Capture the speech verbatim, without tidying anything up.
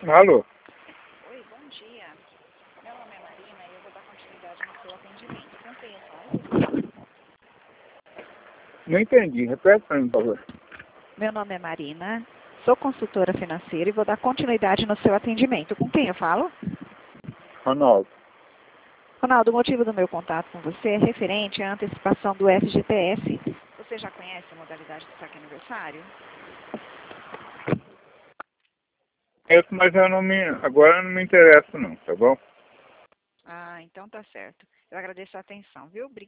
Alô? Oi, bom dia. Meu nome é Marina e eu vou dar continuidade no seu atendimento. Com quem eu falo? Não entendi. Repete para mim, por favor. Meu nome é Marina, sou consultora financeira e vou dar continuidade no seu atendimento. Com quem eu falo? Ronaldo. Ronaldo, o motivo do meu contato com você é referente à antecipação do F G T S. Você já conhece a modalidade do saque aniversário? É, mas eu não me, agora eu não me interesso não, tá bom? Ah, então tá certo. Eu agradeço a atenção, viu? Obrigada.